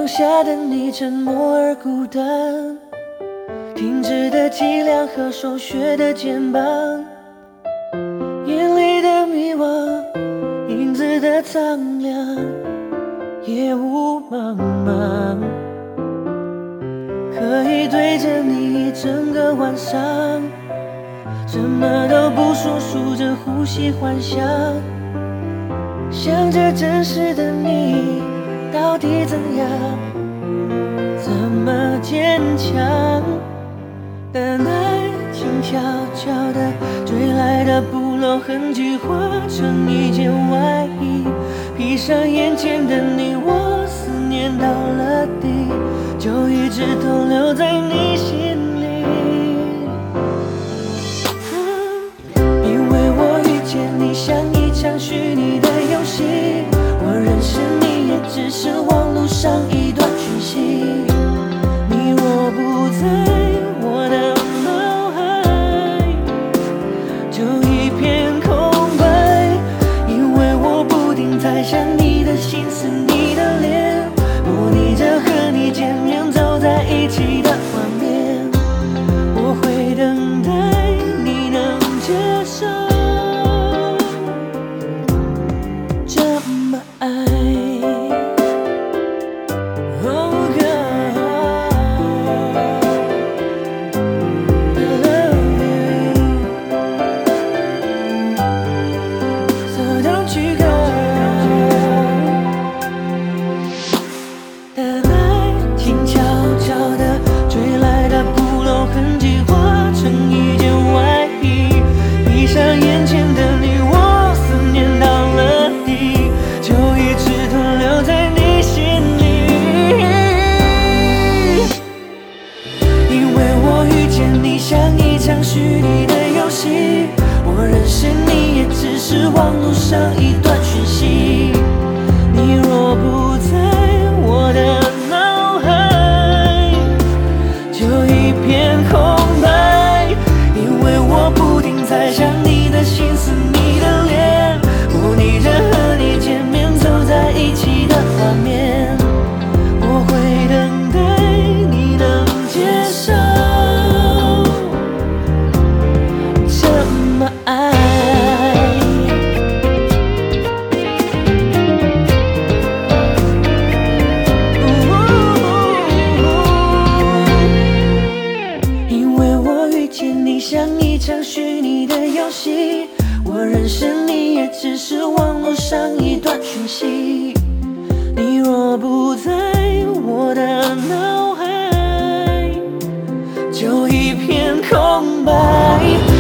光下的你沉默而孤单，停止的脊梁和手削的肩膀，眼里的迷惘，影子的苍凉，夜雾茫茫。可以对着你一整个晚上，什么都不说，数着呼吸幻想，想着真实的你到底怎样，怎么坚强。当爱情悄悄地追来的不露痕迹化成一件外衣，披上眼前的你，我思念到了底，就一直都留在你心里。因为我遇见你像一场虚拟的游戏，我认识你也只是网络上一段讯息，你若不在我的脑海，就一片空白。因为我不停在想你的心思，你的脸，模拟着和你见面走在一起的画面，我会等待你能接受这么爱。眼前的你，我思念到了底，就一直都留在你心里。因为我遇见你像一场虚拟的游戏，我认识你也只是网络上一段讯息，你若不在我的脑海，就一片空白。因为我不停在想你的心思，你的脸，模拟着和你见面走在一起的画面，我会等待你能接受这么爱。因为我遇见你像一场虚拟的游戏，我认识你也只是网络上一段讯息，你若不在我的脑海，就一片空白。